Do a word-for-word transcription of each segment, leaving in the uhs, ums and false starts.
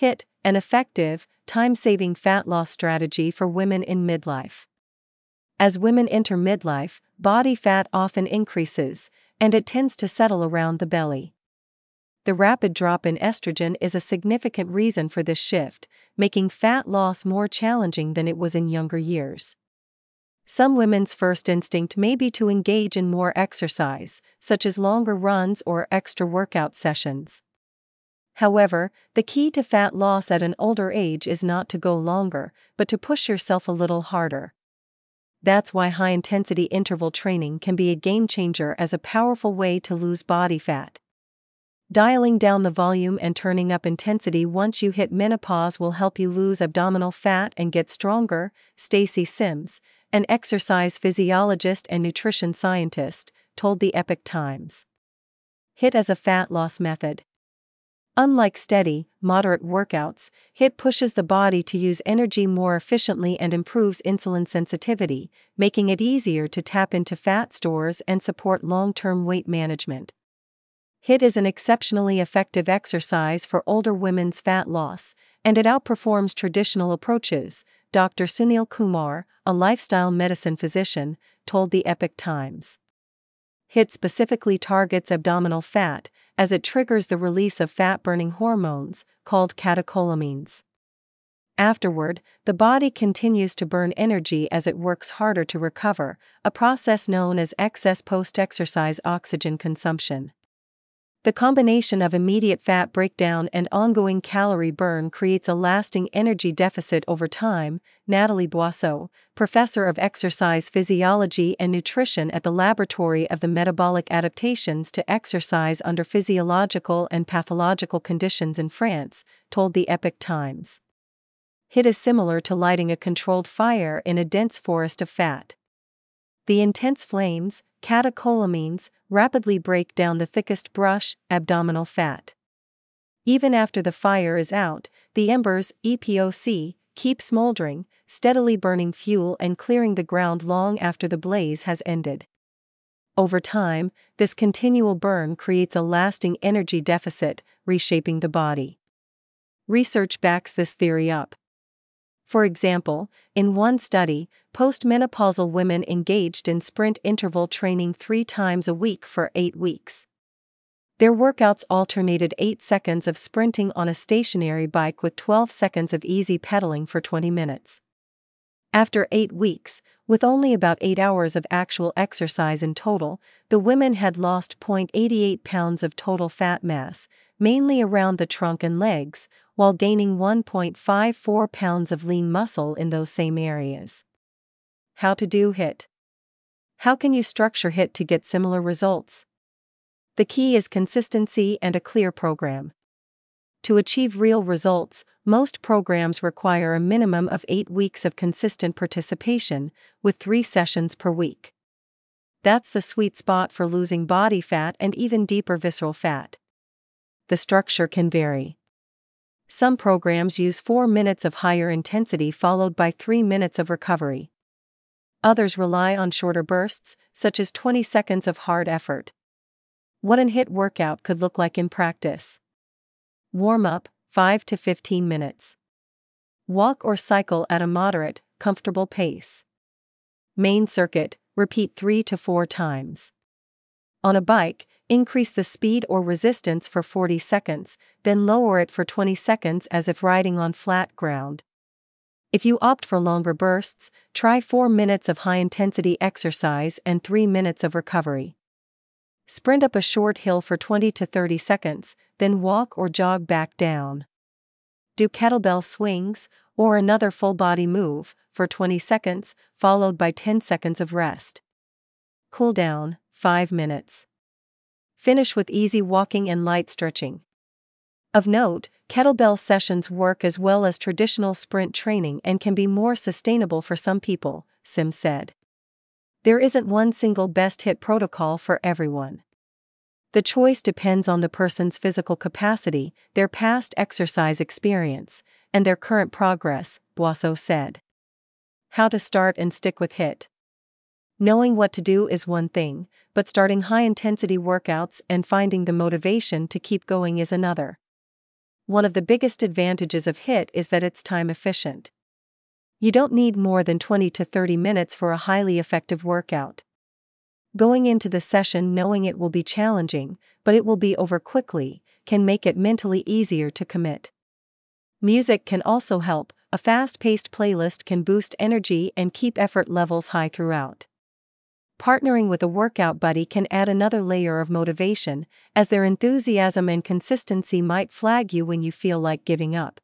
HIIT, an effective, time-saving fat loss strategy for women in midlife. As women enter midlife, body fat often increases, and it tends to settle around the belly. The rapid drop in estrogen is a significant reason for this shift, making fat loss more challenging than it was in younger years. Some women's first instinct may be to engage in more exercise, such as longer runs or extra workout sessions. However, the key to fat loss at an older age is not to go longer, but to push yourself a little harder. That's why high-intensity interval training can be a game-changer as a powerful way to lose body fat. Dialing down the volume and turning up intensity once you hit menopause will help you lose abdominal fat and get stronger, Stacy Sims, an exercise physiologist and nutrition scientist, told the Epoch Times. HIIT as a fat loss method. Unlike steady, moderate workouts, HIIT pushes the body to use energy more efficiently and improves insulin sensitivity, making it easier to tap into fat stores and support long-term weight management. HIIT is an exceptionally effective exercise for older women's fat loss, and it outperforms traditional approaches, Doctor Sunil Kumar, a lifestyle medicine physician, told the Epoch Times. HIIT specifically targets abdominal fat, as it triggers the release of fat-burning hormones, called catecholamines. Afterward, the body continues to burn energy as it works harder to recover, a process known as excess post-exercise oxygen consumption. The combination of immediate fat breakdown and ongoing calorie burn creates a lasting energy deficit over time, Nathalie Boisseau, professor of exercise physiology and nutrition at the Laboratory of the Metabolic Adaptations to Exercise under Physiological and Pathological Conditions in France, told the Epoch Times. HIIT is similar to lighting a controlled fire in a dense forest of fat. The intense flames, catecholamines, rapidly break down the thickest brush, abdominal fat. Even after the fire is out, the embers, E P O C, keep smoldering, steadily burning fuel and clearing the ground long after the blaze has ended. Over time, this continual burn creates a lasting energy deficit, reshaping the body. Research backs this theory up. For example, in one study, postmenopausal women engaged in sprint interval training three times a week for eight weeks. Their workouts alternated eight seconds of sprinting on a stationary bike with twelve seconds of easy pedaling for twenty minutes. After eight weeks, with only about eight hours of actual exercise in total, the women had lost zero point eight eight pounds of total fat mass, mainly around the trunk and legs, while gaining one point five four pounds of lean muscle in those same areas. How to do HIIT. How can you structure HIIT to get similar results? The key is consistency and a clear program. To achieve real results, most programs require a minimum of eight weeks of consistent participation, with three sessions per week. That's the sweet spot for losing body fat and even deeper visceral fat. The structure can vary. Some programs use four minutes of higher intensity followed by three minutes of recovery. Others rely on shorter bursts, such as twenty seconds of hard effort. What an HIIT workout could look like in practice. Warm-up, five to fifteen minutes. Walk or cycle at a moderate, comfortable pace. Main circuit, repeat three to four times. On a bike, increase the speed or resistance for forty seconds, then lower it for twenty seconds as if riding on flat ground. If you opt for longer bursts, try four minutes of high-intensity exercise and three minutes of recovery. Sprint up a short hill for twenty to thirty seconds, then walk or jog back down. Do kettlebell swings, or another full-body move, for twenty seconds, followed by ten seconds of rest. Cool down, five minutes. Finish with easy walking and light stretching. Of note, kettlebell sessions work as well as traditional sprint training and can be more sustainable for some people, Sims said. There isn't one single best HIIT protocol for everyone. The choice depends on the person's physical capacity, their past exercise experience, and their current progress, Boisseau said. How to start and stick with HIIT. Knowing what to do is one thing, but starting high-intensity workouts and finding the motivation to keep going is another. one of the biggest advantages of HIIT is that it's time efficient. You don't need more than twenty to thirty minutes for a highly effective workout. Going into the session knowing it will be challenging, but it will be over quickly, can make it mentally easier to commit. Music can also help. A fast-paced playlist can boost energy and keep effort levels high throughout. Partnering with a workout buddy can add another layer of motivation, as their enthusiasm and consistency might flag you when you feel like giving up.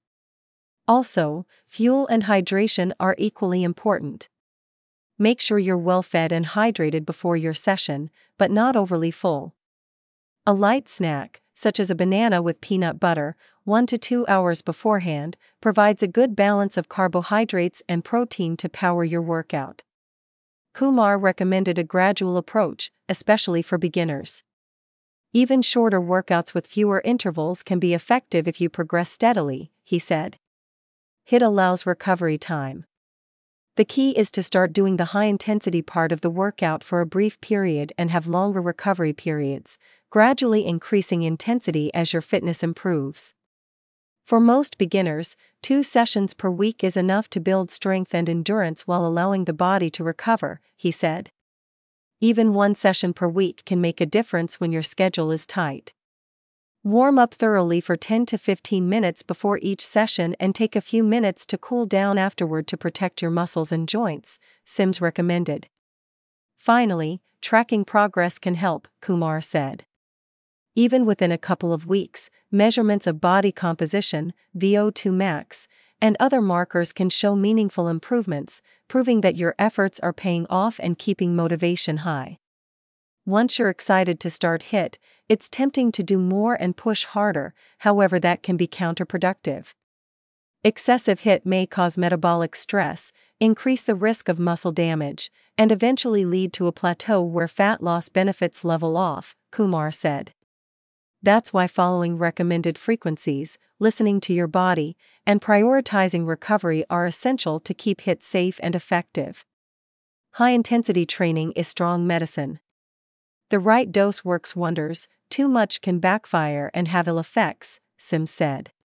Also, fuel and hydration are equally important. Make sure you're well fed and hydrated before your session, but not overly full. A light snack, such as a banana with peanut butter, one to two hours beforehand, provides a good balance of carbohydrates and protein to power your workout. Kumar recommended a gradual approach, especially for beginners. Even shorter workouts with fewer intervals can be effective if you progress steadily, he said. HIIT allows recovery time. The key is to start doing the high-intensity part of the workout for a brief period and have longer recovery periods, gradually increasing intensity as your fitness improves. For most beginners, two sessions per week is enough to build strength and endurance while allowing the body to recover, he said. Even one session per week can make a difference when your schedule is tight. Warm up thoroughly for ten to fifteen minutes before each session and take a few minutes to cool down afterward to protect your muscles and joints, Sims recommended. Finally, tracking progress can help, Kumar said. Even within a couple of weeks, measurements of body composition, V O two max, and other markers can show meaningful improvements, proving that your efforts are paying off and keeping motivation high. Once you're excited to start HIIT, it's tempting to do more and push harder, however that can be counterproductive. Excessive HIIT may cause metabolic stress, increase the risk of muscle damage, and eventually lead to a plateau where fat loss benefits level off, Kumar said. That's why following recommended frequencies, listening to your body, and prioritizing recovery are essential to keep HIIT safe and effective. High-intensity training is strong medicine. The right dose works wonders, too much can backfire and have ill effects, Sims said.